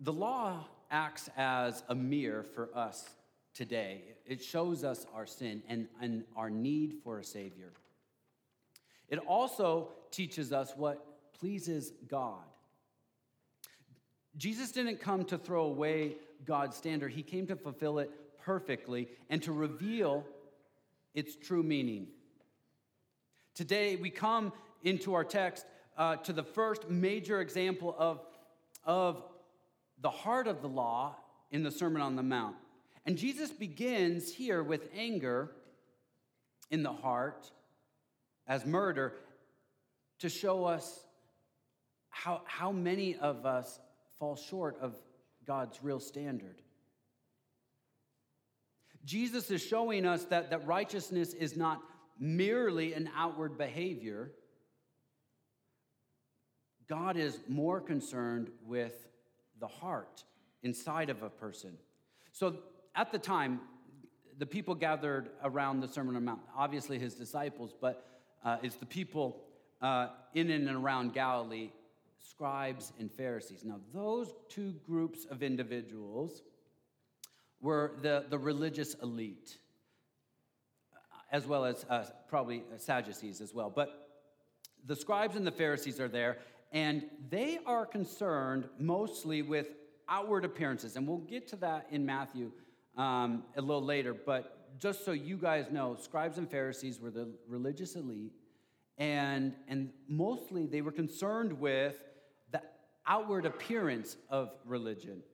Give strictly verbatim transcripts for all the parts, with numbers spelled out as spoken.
The law acts as a mirror for us today. It shows us our sin and, and our need for a Savior. It also teaches us what pleases God. Jesus didn't come to throw away God's standard. He came to fulfill it perfectly and to reveal its true meaning. Today, we come into our text uh, to the first major example of, of the heart of the law in the Sermon on the Mount. And Jesus begins here with anger in the heart as murder to show us how, how many of us fall short of God's real standard. Jesus is showing us that, that righteousness is not merely an outward behavior. God is more concerned with the heart inside of a person. So at the time, the people gathered around the Sermon on the Mount, obviously his disciples, but uh, it's the people uh, in and around Galilee, scribes and Pharisees. Now, those two groups of individuals were the, the religious elite, as well as uh, probably Sadducees as well. But the scribes and the Pharisees are there, and they are concerned mostly with outward appearances. And we'll get to that in Matthew um, a little later. But just so you guys know, scribes and Pharisees were the religious elite, and, and mostly they were concerned with the outward appearance of religion.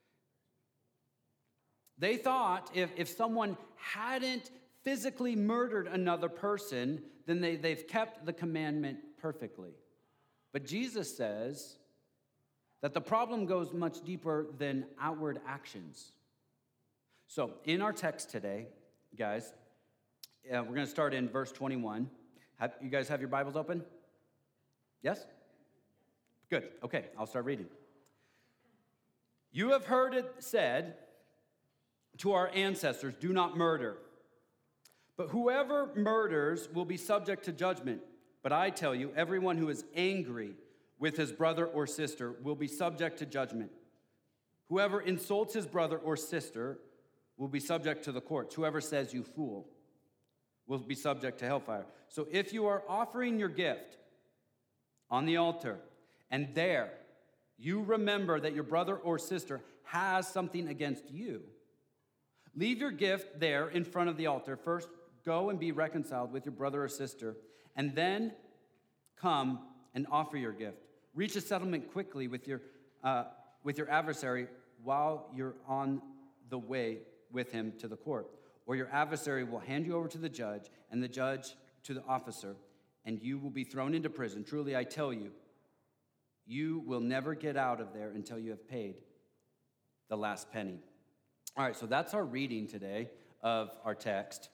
They thought if, if someone hadn't physically murdered another person, then they, they've kept the commandment perfectly. But Jesus says that the problem goes much deeper than outward actions. So in our text today, guys, uh, we're going to start in verse twenty-one. Have, you guys have your Bibles open? Yes? Good. Okay, I'll start reading. You have heard it said to our ancestors, do not murder. But whoever murders will be subject to judgment. But I tell you, everyone who is angry with his brother or sister will be subject to judgment. Whoever insults his brother or sister will be subject to the courts. Whoever says you fool will be subject to hellfire. So if you are offering your gift on the altar, and there you remember that your brother or sister has something against you, leave your gift there in front of the altar. First, go and be reconciled with your brother or sister, and then come and offer your gift. Reach a settlement quickly with your, uh, with your adversary while you're on the way with him to the court. Or your adversary will hand you over to the judge, and the judge to the officer, and you will be thrown into prison. Truly, I tell you, you will never get out of there until you have paid the last penny. All right, so that's our reading today of our text.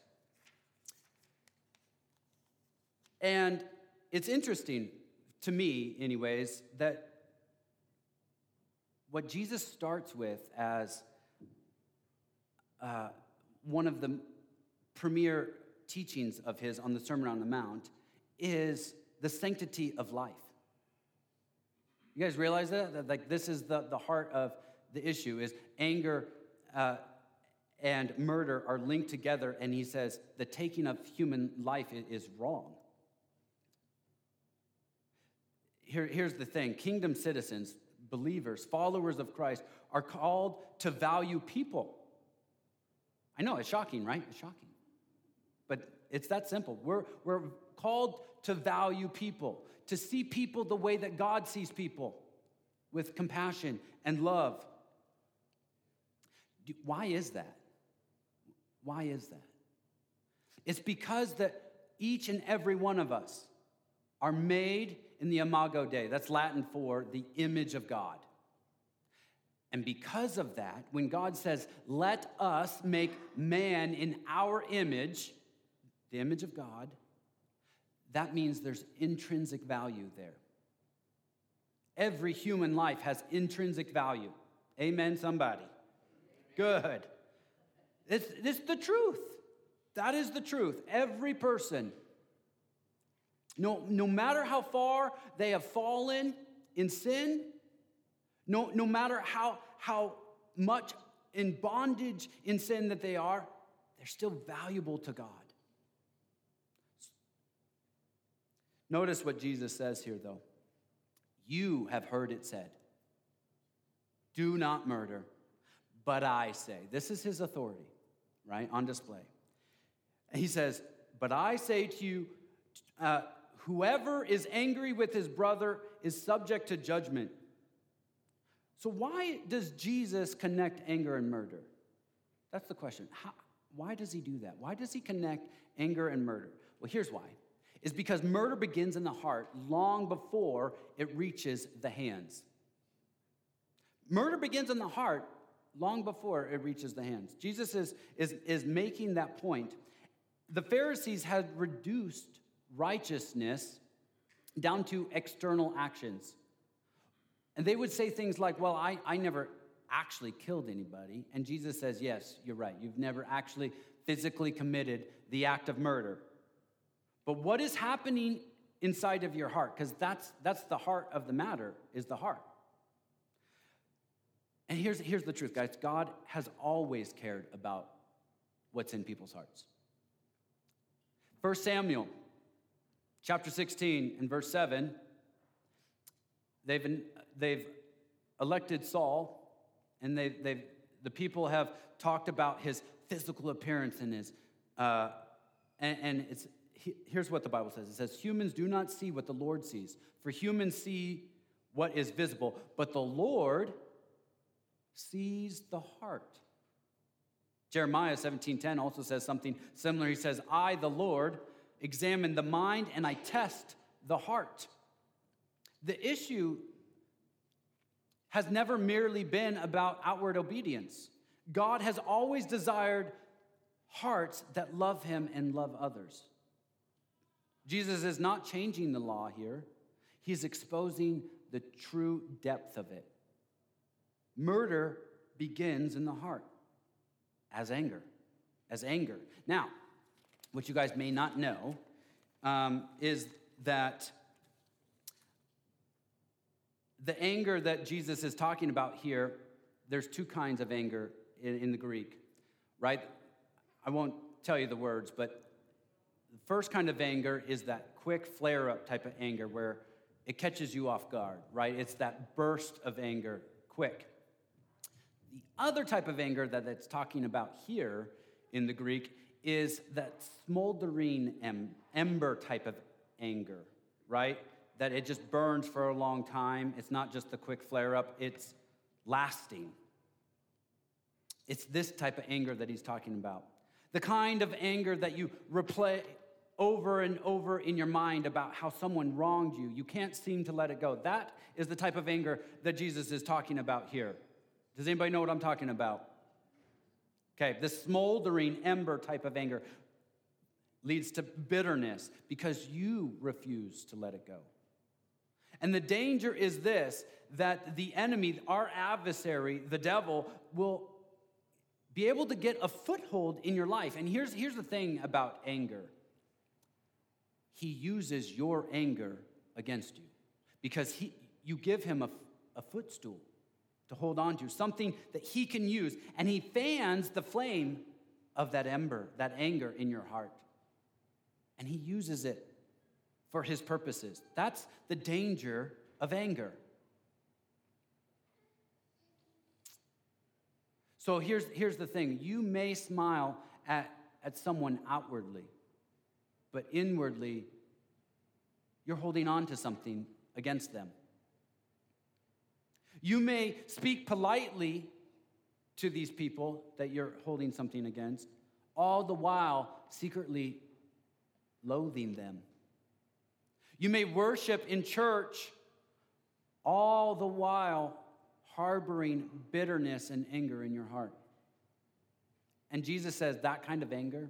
And it's interesting to me, anyways, that what Jesus starts with as uh, one of the premier teachings of his on the Sermon on the Mount is the sanctity of life. You guys realize that? That like this is the, the heart of the issue, is anger uh, and murder are linked together, and he says the taking of human life is wrong. Here, here's the thing. Kingdom citizens, believers, followers of Christ are called to value people. I know, it's shocking, right? It's shocking. But it's that simple. We're, we're called to value people, to see people the way that God sees people, with compassion and love. Why is that? Why is that? It's because that each and every one of us are made in the Imago Dei. That's Latin for the image of God. And because of that, when God says, let us make man in our image, the image of God, that means there's intrinsic value there. Every human life has intrinsic value. Amen, somebody? Good. It's, it's the truth. That is the truth. Every person, no, no matter how far they have fallen in sin, no, no matter how, how much in bondage in sin that they are, they're still valuable to God. Notice what Jesus says here, though. You have heard it said, do not murder, but I say, this is his authority, right, on display. And he says, but I say to you, uh, whoever is angry with his brother is subject to judgment. So why does Jesus connect anger and murder? That's the question. How, why does he do that? Why does he connect anger and murder? Well, here's why. It's because murder begins in the heart long before it reaches the hands. Murder begins in the heart long before it reaches the hands. Jesus is, is, is making that point. The Pharisees had reduced righteousness down to external actions. And they would say things like, well, I, I never actually killed anybody. And Jesus says, yes, you're right. You've never actually physically committed the act of murder. But what is happening inside of your heart? Because that's, that's the heart of the matter, is the heart. And here's, here's the truth, guys. God has always cared about what's in people's hearts. First Samuel chapter sixteen and verse seven, they've, they've elected Saul, and they've, they've, the people have talked about his physical appearance and his, uh, and, and it's, here's what the Bible says. It says, humans do not see what the Lord sees, for humans see what is visible, but the Lord sees the heart. Jeremiah seventeen ten also says something similar. He says, I, the Lord, examine the mind and I test the heart. The issue has never merely been about outward obedience. God has always desired hearts that love him and love others. Jesus is not changing the law here. He's exposing the true depth of it. Murder begins in the heart as anger, as anger. Now, what you guys may not know um, is that the anger that Jesus is talking about here, there's two kinds of anger in, in the Greek, right? I won't tell you the words, but the first kind of anger is that quick flare-up type of anger where it catches you off guard, right? It's that burst of anger, quick. The other type of anger that it's talking about here in the Greek is that smoldering em- ember type of anger, right? That it just burns for a long time. It's not just the quick flare-up, it's lasting. It's this type of anger that he's talking about. The kind of anger that you replay over and over in your mind about how someone wronged you. You can't seem to let it go. That is the type of anger that Jesus is talking about here. Does anybody know what I'm talking about? Okay, this smoldering ember type of anger leads to bitterness because you refuse to let it go. And the danger is this, that the enemy, our adversary, the devil, will be able to get a foothold in your life. And here's, here's the thing about anger. He uses your anger against you because he, you give him a, a footstool to hold on to, something that he can use, and he fans the flame of that ember, that anger in your heart. And he uses it for his purposes. That's the danger of anger. So here's, here's the thing. You may smile at, at someone outwardly, but inwardly, you're holding on to something against them. You may speak politely to these people that you're holding something against, all the while secretly loathing them. You may worship in church, all the while harboring bitterness and anger in your heart. And Jesus says that kind of anger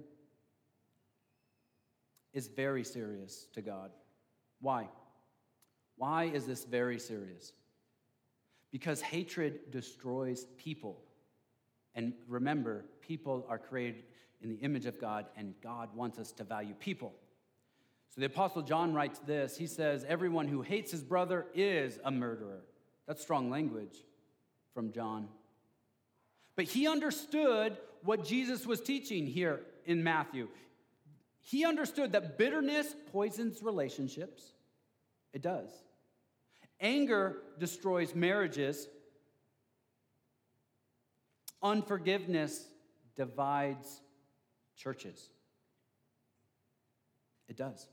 is very serious to God. Why? Why is this very serious? Because hatred destroys people. And remember, people are created in the image of God, and God wants us to value people. So the Apostle John writes this. He says, everyone who hates his brother is a murderer. That's strong language from John. But he understood what Jesus was teaching here in Matthew. He understood that bitterness poisons relationships. It does. Anger destroys marriages. Unforgiveness divides churches. It does.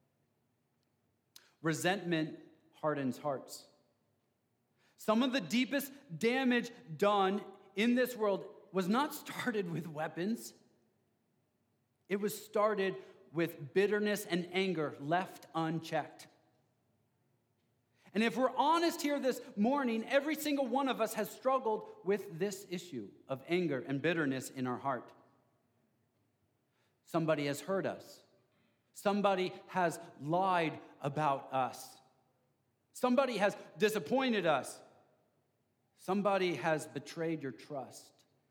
Resentment hardens hearts. Some of the deepest damage done in this world was not started with weapons. It was started with bitterness and anger left unchecked. And if we're honest here this morning, every single one of us has struggled with this issue of anger and bitterness in our heart. Somebody has hurt us. Somebody has lied about us. Somebody has disappointed us. Somebody has betrayed your trust.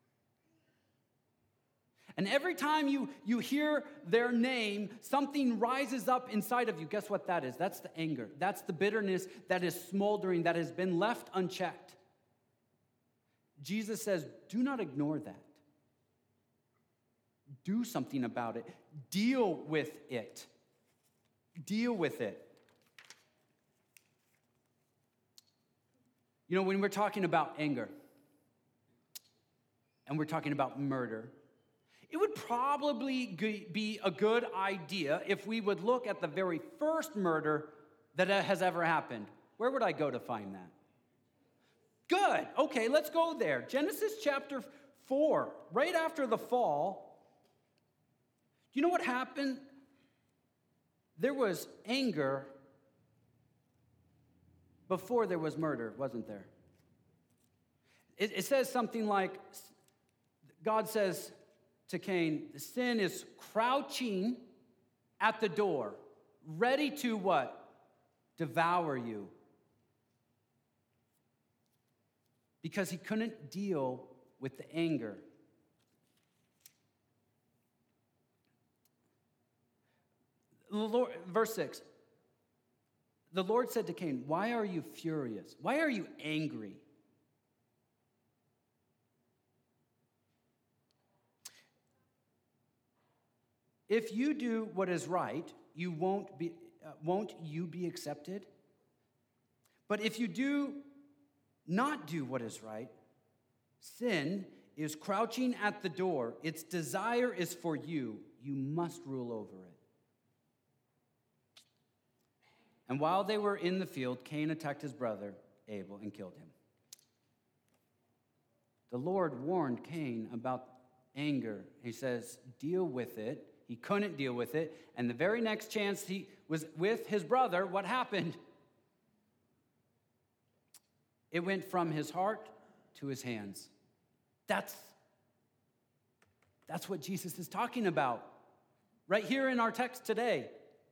And every time you, you hear their name, something rises up inside of you. Guess what that is? That's the anger. That's the bitterness that is smoldering, that has been left unchecked. Jesus says, do not ignore that. Do something about it. Deal with it. Deal with it. You know, when we're talking about anger, and we're talking about murder, it would probably be a good idea if we would look at the very first murder that has ever happened. Where would I go to find that? Good. Okay, let's go there. Genesis chapter four, right after the fall. You know what happened? There was anger before there was murder, wasn't there? It, it says something like, God says to Cain, the sin is crouching at the door, ready to what? Devour you. Because he couldn't deal with the anger. The Lord, verse six. The Lord said to Cain, why are you furious? Why are you angry? If you do what is right, you won't be, uh, won't you be accepted? But if you do not do what is right, sin is crouching at the door. Its desire is for you. You must rule over it. And while they were in the field, Cain attacked his brother Abel and killed him. The Lord warned Cain about anger. He says, deal with it. He couldn't deal with it. And the very next chance he was with his brother, what happened? It went from his heart to his hands. That's, that's what Jesus is talking about right here in our text today.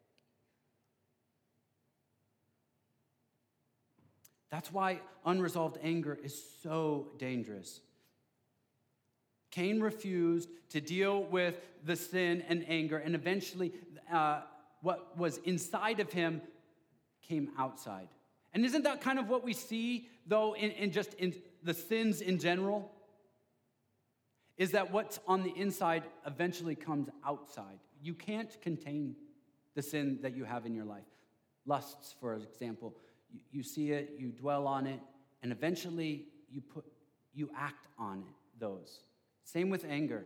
That's why unresolved anger is so dangerous. Cain refused to deal with the sin and anger, and eventually uh, what was inside of him came outside. And isn't that kind of what we see, though, in, in just in the sins in general? Is that what's on the inside eventually comes outside. You can't contain the sin that you have in your life. Lusts, for example. You, you see it, you dwell on it, and eventually you put you act on it, those. Same with anger.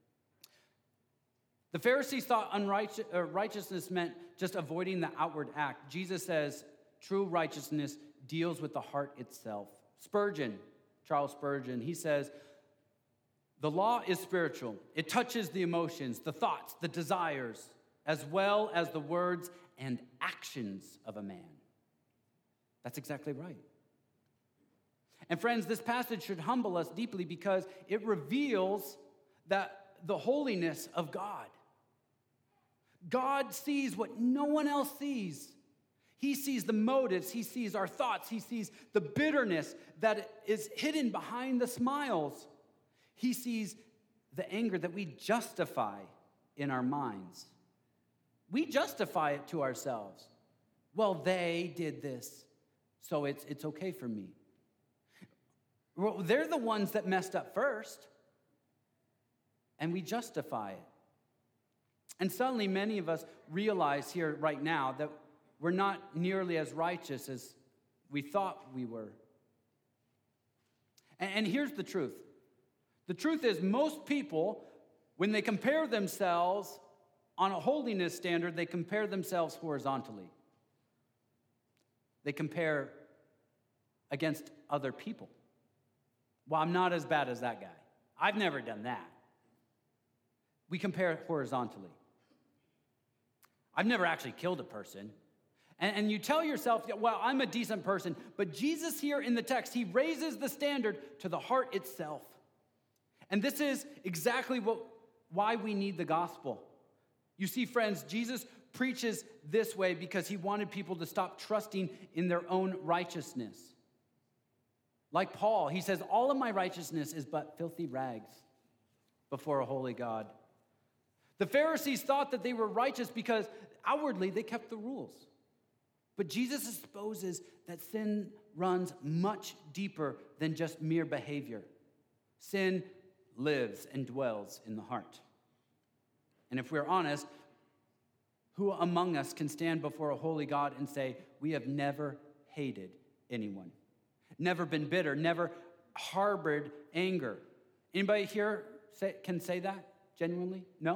The Pharisees thought unrighteous, uh, righteousness meant just avoiding the outward act. Jesus says true righteousness deals with the heart itself. Spurgeon, Charles Spurgeon, he says, the law is spiritual. It touches the emotions, the thoughts, the desires, as well as the words and actions of a man. That's exactly right. And friends, this passage should humble us deeply because it reveals that the holiness of God. God sees what no one else sees. He sees the motives, he sees our thoughts, he sees the bitterness that is hidden behind the smiles. He sees the anger that we justify in our minds. We justify it to ourselves. Well, they did this, so it's, it's okay for me. Well, they're the ones that messed up first, and we justify it. And suddenly many of us realize here right now that we're not nearly as righteous as we thought we were. And here's the truth. The truth is most people, when they compare themselves on a holiness standard, they compare themselves horizontally. They compare against other people. Well, I'm not as bad as that guy. I've never done that. We compare horizontally. I've never actually killed a person. And, and you tell yourself, well, I'm a decent person. But Jesus here in the text, he raises the standard to the heart itself. And this is exactly what, why we need the gospel. You see, friends, Jesus preaches this way because he wanted people to stop trusting in their own righteousness. Like Paul, he says, all of my righteousness is but filthy rags before a holy God. The Pharisees thought that they were righteous because outwardly they kept the rules. But Jesus exposes that sin runs much deeper than just mere behavior. Sin lives and dwells in the heart. And if we're honest, who among us can stand before a holy God and say, we have never hated anyone, never been bitter, never harbored anger? Anybody here say, can say that genuinely? No?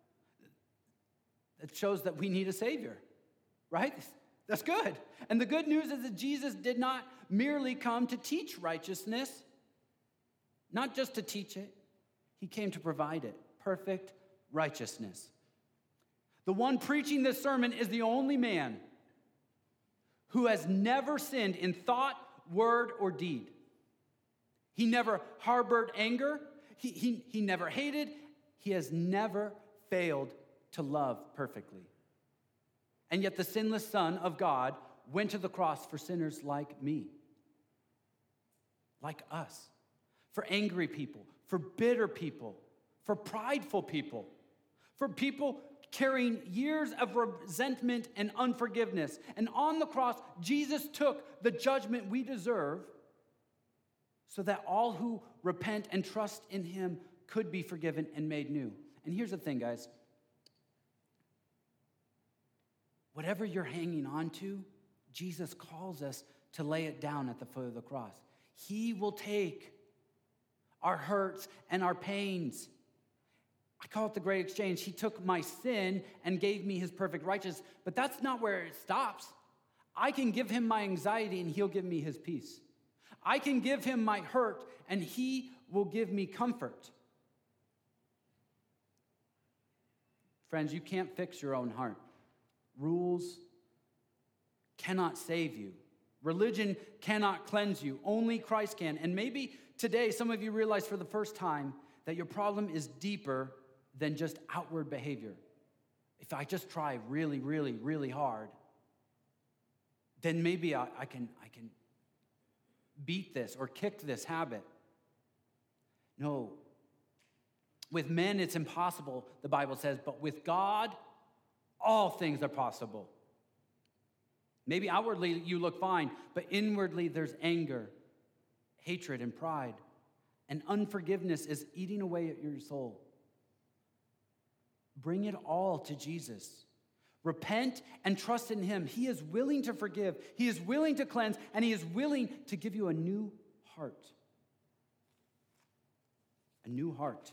It shows that we need a Savior, right? That's good. And the good news is that Jesus did not merely come to teach righteousness, not just to teach it. He came to provide it, perfect righteousness. The one preaching this sermon is the only man who has never sinned in thought, word, or deed. He never harbored anger. He, he, he never hated. He has never failed to love perfectly. And yet the sinless Son of God went to the cross for sinners like me, like us, for angry people, for bitter people, for prideful people, for people carrying years of resentment and unforgiveness. And on the cross, Jesus took the judgment we deserve so that all who repent and trust in him could be forgiven and made new. And here's the thing, guys. Whatever you're hanging on to, Jesus calls us to lay it down at the foot of the cross. He will take our hurts and our pains. I call it the great exchange. He took my sin and gave me his perfect righteousness. But that's not where it stops. I can give him my anxiety and he'll give me his peace. I can give him my hurt and he will give me comfort. Friends, you can't fix your own heart. Rules cannot save you. Religion cannot cleanse you. Only Christ can. And maybe today some of you realize for the first time that your problem is deeper than just outward behavior. If I just try really, really, really hard, then maybe I, I can I can beat this or kick this habit. No. With men it's impossible, the Bible says, but with God, all things are possible. Maybe outwardly you look fine, but inwardly there's anger, hatred, and pride. And unforgiveness is eating away at your soul. Bring it all to Jesus. Repent and trust in him. He is willing to forgive. He is willing to cleanse, and he is willing to give you a new heart. A new heart.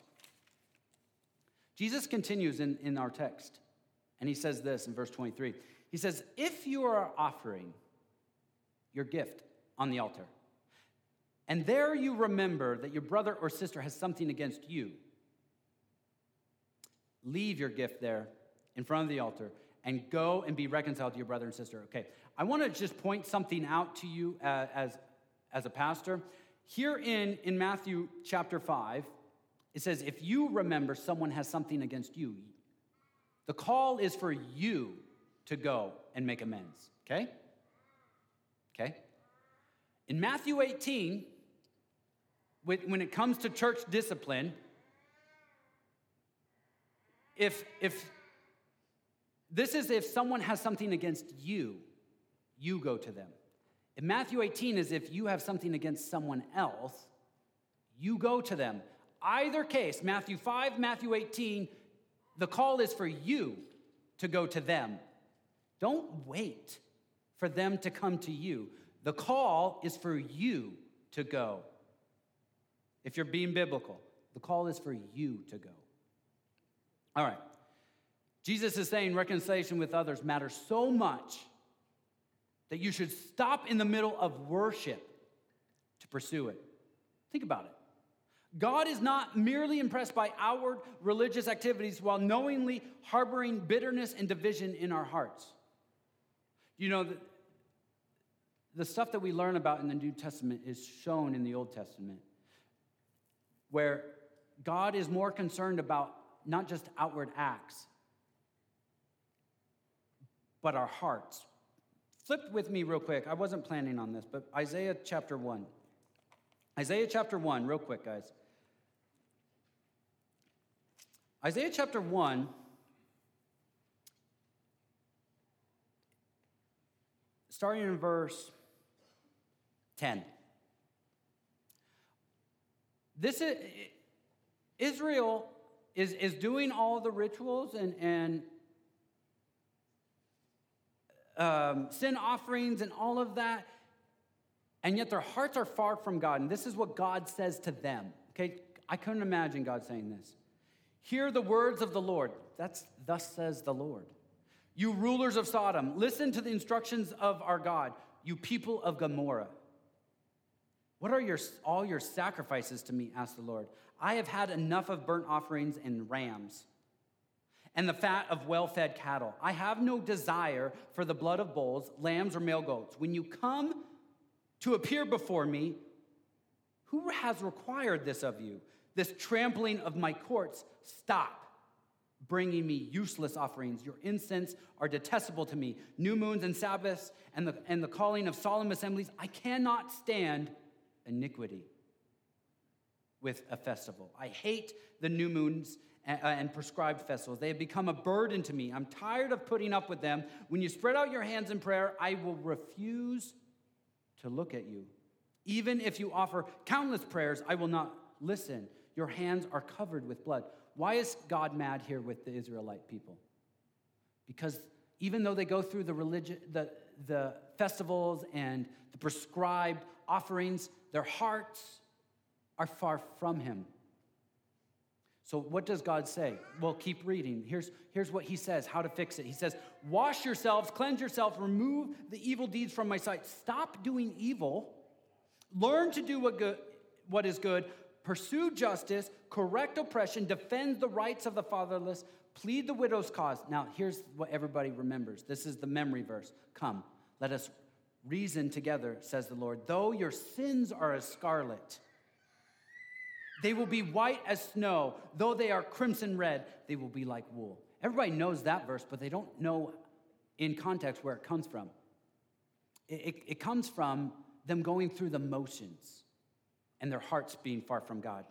Jesus continues in, in our text, and he says this in verse twenty-three. He says, if you are offering your gift on the altar, and there you remember that your brother or sister has something against you, leave your gift there in front of the altar and go and be reconciled to your brother and sister. Okay, I want to just point something out to you uh, as, as a pastor. Here in, in Matthew chapter five, it says, if you remember someone has something against you, the call is for you to go and make amends, okay? Okay? In Matthew eighteen, when it comes to church discipline, if, if this is if someone has something against you, you go to them. In Matthew eighteen is if you have something against someone else, you go to them. Either case, Matthew five, Matthew eighteen, the call is for you to go to them. Don't wait for them to come to you. The call is for you to go. If you're being biblical, the call is for you to go. All right. Jesus is saying reconciliation with others matters so much that you should stop in the middle of worship to pursue it. Think about it. God is not merely impressed by outward religious activities while knowingly harboring bitterness and division in our hearts. You know, the, the stuff that we learn about in the New Testament is shown in the Old Testament, where God is more concerned about not just outward acts, but our hearts. Flip with me real quick. I wasn't planning on this, but Isaiah chapter one. Isaiah chapter one, real quick, guys. Isaiah chapter one, starting in verse ten. This is, Israel is, is doing all the rituals and, and um, sin offerings and all of that, and yet their hearts are far from God. And this is what God says to them. Okay, I couldn't imagine God saying this. Hear the words of the Lord. That's thus says the Lord. You rulers of Sodom, listen to the instructions of our God. You people of Gomorrah. What are your, all your sacrifices to me, asked the Lord. I have had enough of burnt offerings and rams and the fat of well-fed cattle. I have no desire for the blood of bulls, lambs, or male goats. When you come to appear before me, who has required this of you? This trampling of my courts? Stop bringing me useless offerings. Your incense are detestable to me. New moons and Sabbaths and the, and the calling of solemn assemblies. I cannot stand iniquity with a festival. I hate the new moons and, uh, and prescribed festivals. They have become a burden to me. I'm tired of putting up with them. When you spread out your hands in prayer, I will refuse to look at you. Even if you offer countless prayers, I will not listen. Your hands are covered with blood. Why is God mad here with the Israelite people? Because even though they go through the religion, the, the festivals and the prescribed offerings, their hearts are far from him. So what does God say? Well, keep reading. Here's, here's what he says, how to fix it. He says, wash yourselves, cleanse yourself, remove the evil deeds from my sight. Stop doing evil. Learn to do what, good, what is good. Pursue justice, correct oppression, defend the rights of the fatherless, plead the widow's cause. Now, here's what everybody remembers. This is the memory verse. Come, let us reason together, says the Lord. Though your sins are as scarlet, they will be white as snow. Though they are crimson red, they will be like wool. Everybody knows that verse, but they don't know in context where it comes from. It, it, it comes from them going through the motions and their hearts being far from God.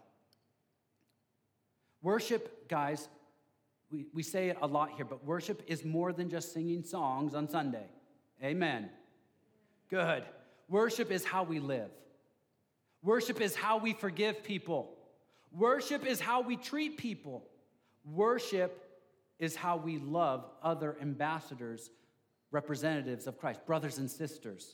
Worship, guys, we, we say it a lot here, but worship is more than just singing songs on Sunday. Amen. Good. Worship is how we live. Worship is how we forgive people. Worship is how we treat people. Worship is how we love other ambassadors, representatives of Christ, brothers and sisters.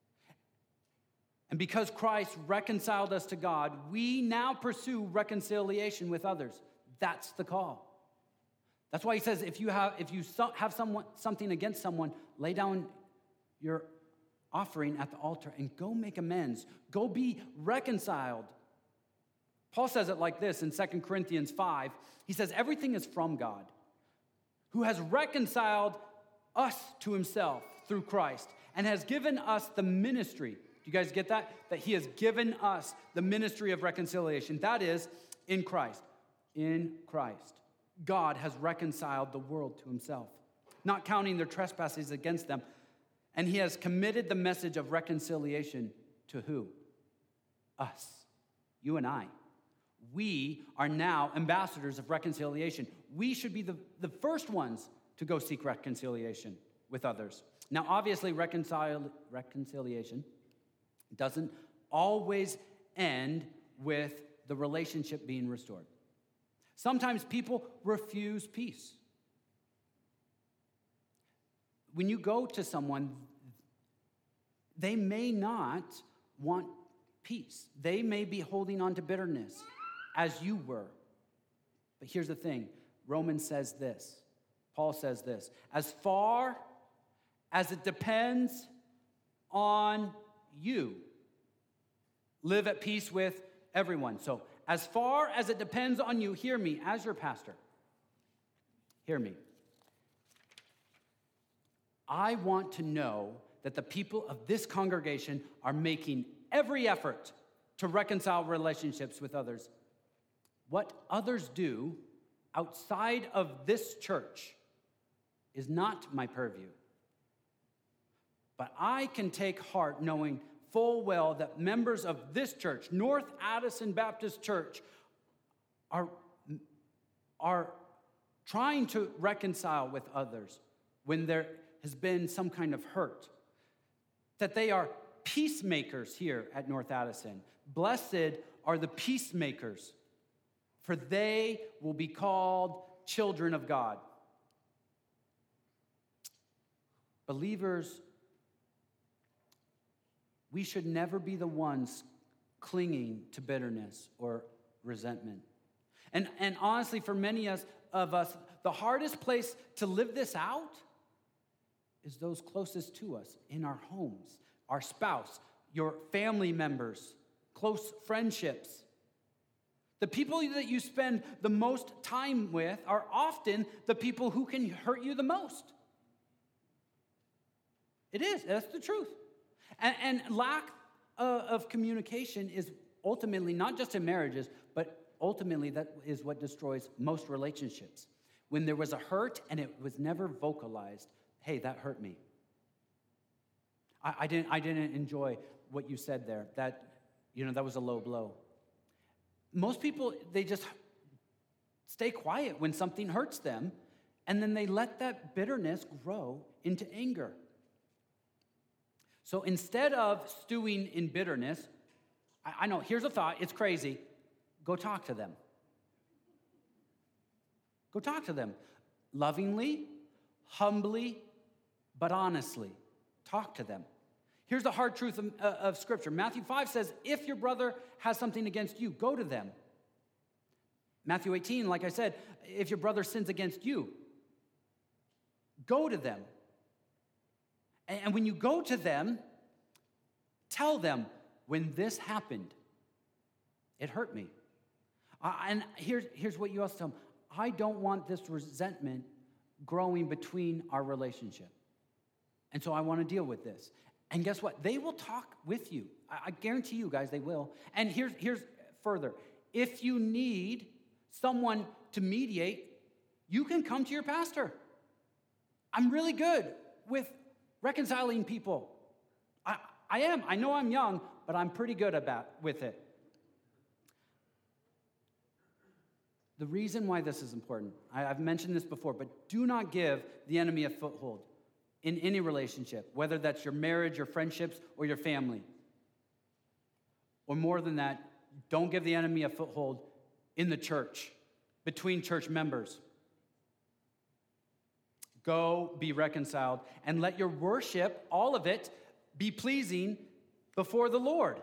And because Christ reconciled us to God, we now pursue reconciliation with others. That's the call. That's why he says, if you have if you have someone something against someone, lay down your offering at the altar and go make amends. Go be reconciled. Paul says it like this in Second Corinthians five. He says, everything is from God, who has reconciled us to himself through Christ and has given us the ministry. Do you guys get that? That he has given us the ministry of reconciliation. That is, in Christ. In Christ. God has reconciled the world to himself, not counting their trespasses against them. And he has committed the message of reconciliation to who? Us. You and I. We are now ambassadors of reconciliation. We should be the, the first ones to go seek reconciliation with others. Now, obviously, reconcile, reconciliation It doesn't always end with the relationship being restored. Sometimes people refuse peace. When you go to someone, they may not want peace. They may be holding on to bitterness, as you were. But here's the thing. Romans says this. Paul says this. As far as it depends on you, live at peace with everyone. So, as far as it depends on you, hear me as your pastor. Hear me. I want to know that the people of this congregation are making every effort to reconcile relationships with others. What others do outside of this church is not my purview. But I can take heart knowing full well that members of this church, North Addison Baptist Church, are, are trying to reconcile with others when there has been some kind of hurt. That they are peacemakers here at North Addison. Blessed are the peacemakers, for they will be called children of God. Believers, we should never be the ones clinging to bitterness or resentment. And, and honestly, for many of us, the hardest place to live this out is those closest to us in our homes, our spouse, your family members, close friendships. The people that you spend the most time with are often the people who can hurt you the most. It is. That's the truth. And, and lack uh, of communication is ultimately, not just in marriages, but ultimately that is what destroys most relationships. When there was a hurt and it was never vocalized, hey, that hurt me. I, I didn't I didn't enjoy what you said there. That, you know, that was a low blow. Most people, they just stay quiet when something hurts them, and then they let that bitterness grow into anger. So instead of stewing in bitterness, I, I know, here's a thought, it's crazy. Go talk to them. Go talk to them. Lovingly, humbly, but honestly. Talk to them. Here's the hard truth of, uh, of Scripture. Matthew five says, if your brother has something against you, go to them. Matthew eighteen, like I said, if your brother sins against you, go to them. And, and when you go to them, tell them, when this happened, it hurt me. Uh, and here's, here's what you also tell them. I don't want this resentment growing between our relationship. And so I want to deal with this. And guess what? They will talk with you. I, I guarantee you guys they will. And here's, here's further. If you need someone to mediate, you can come to your pastor. I'm really good with reconciling people. I, I am. I know I'm young, but I'm pretty good about with it. The reason why this is important, I, I've mentioned this before, but do not give the enemy a foothold in any relationship, whether that's your marriage, your friendships, or your family. Or more than that, don't give the enemy a foothold in the church, between church members. Go be reconciled and let your worship, all of it, be pleasing before the Lord.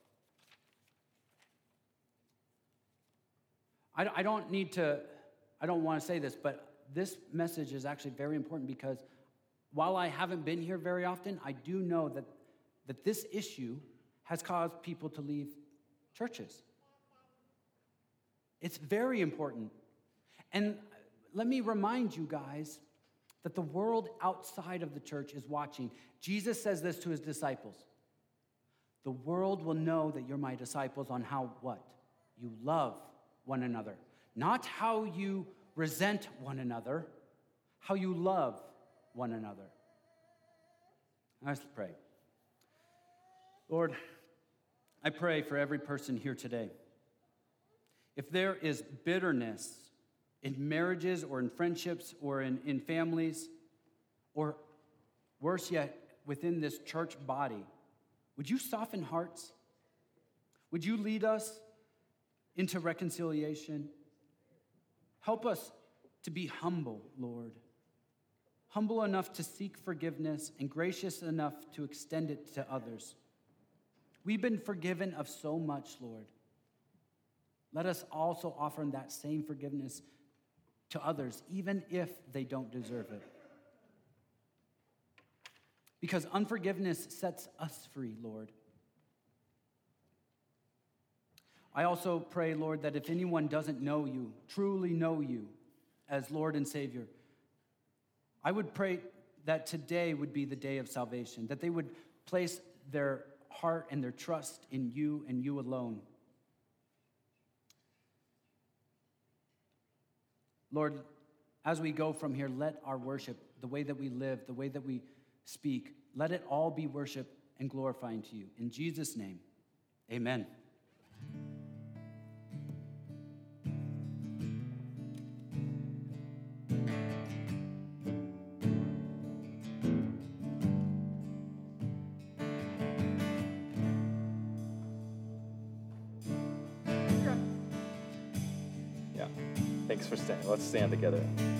I, I don't need to, I don't want to say this, but this message is actually very important because while I haven't been here very often, I do know that, that this issue has caused people to leave churches. It's very important. And let me remind you guys that the world outside of the church is watching. Jesus says this to his disciples. The world will know that you're my disciples on how what? You love one another. Not how you resent one another, how you love one another. Let's pray. Lord, I pray for every person here today. If there is bitterness in marriages or in friendships or in, in families, or worse yet, within this church body, Would you soften hearts? Would you lead us into reconciliation? Help us to be humble, Lord. Humble enough to seek forgiveness and gracious enough to extend it to others. We've been forgiven of so much, Lord. Let us also offer that same forgiveness to others, even if they don't deserve it. Because unforgiveness sets us free, Lord. I also pray, Lord, that if anyone doesn't know you, truly know you as Lord and Savior, I would pray that today would be the day of salvation, that they would place their heart and their trust in you and you alone. Lord, as we go from here, let our worship, the way that we live, the way that we speak, let it all be worship and glorifying to you. In Jesus' name, amen. Yeah. Thanks for staying. Let's stand together.